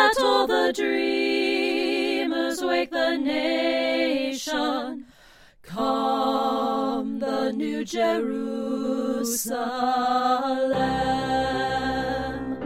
that all the dreamers wake the nation. Come, the new Jerusalem.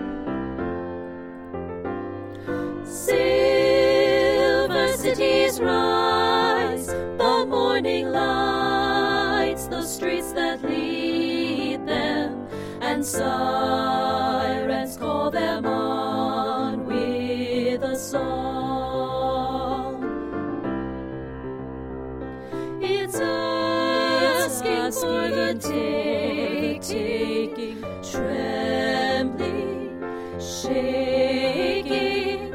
Silver cities rise, the morning lights, the streets that lead them, and sirens call them on with a song. It's asking for the taking, trembling, shaking.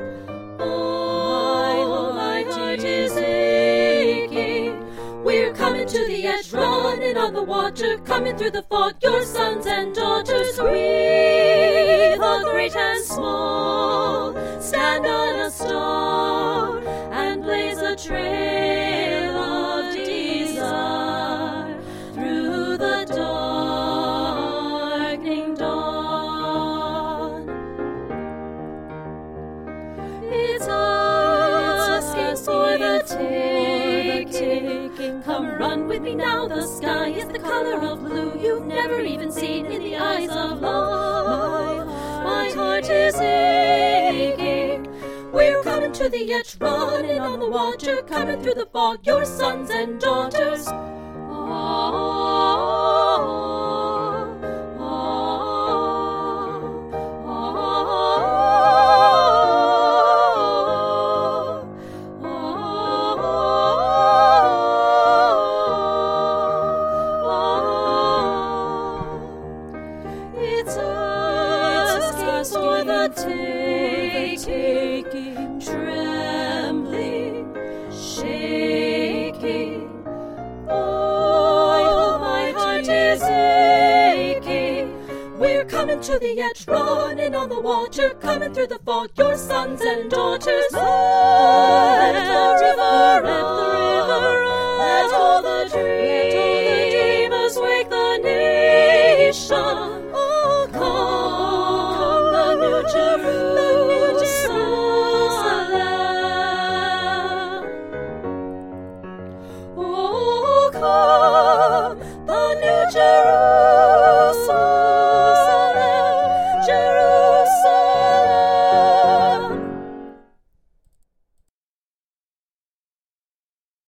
Oh, my heart is aching. We're coming to the edge, running on the water, coming through the fog, your sons and daughters. We, the great and small, stand on a star and blaze a trail of desire through the darkening dawn. It's asking for the taking. Come run with me now, the sky is the color of blue you've never even seen in the eyes of love. My heart is aching. We're coming to the edge, running on the water, coming through the fog, your sons and daughters. It's asking for the taking, trembling, shaking. Oh, my heart is aching. We're coming to the edge, running on the water, coming through the fog, your sons and daughters.